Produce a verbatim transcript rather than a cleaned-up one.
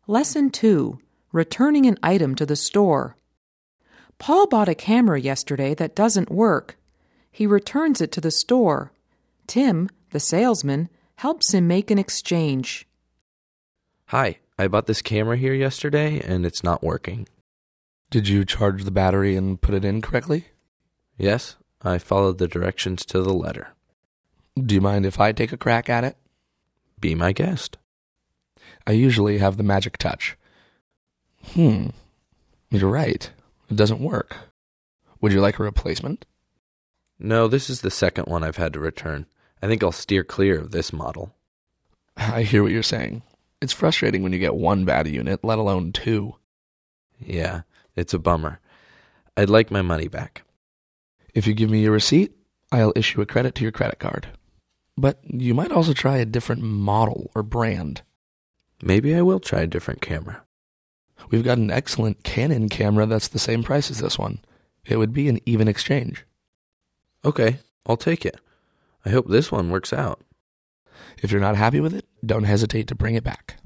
Lesson two. Returning an item to the store. Paul bought a camera yesterday that doesn't work. He returns it to the store. Tim, the salesman, helps him make an exchange. Hi, I bought this camera here yesterday and it's not working. Did you charge the battery and put it in correctly? Yes, I followed the directions to the letter. Do you mind if I take a crack at it? Be my guest. I usually have the magic touch. Hmm, you're right. It doesn't work. Would you like a replacement? No, this is the second one I've had to return. I think I'll steer clear of this model. I hear what you're saying. It's frustrating when you get one bad unit, let alone two. Yeah, it's a bummer. I'd like my money back. If you give me your receipt, I'll issue a credit to your credit card. But you might also try a different model or brand. Maybe I will try a different camera. We've got an excellent Canon camera that's the same price as this one. It would be an even exchange. Okay, I'll take it. I hope this one works out. If you're not happy with it, don't hesitate to bring it back.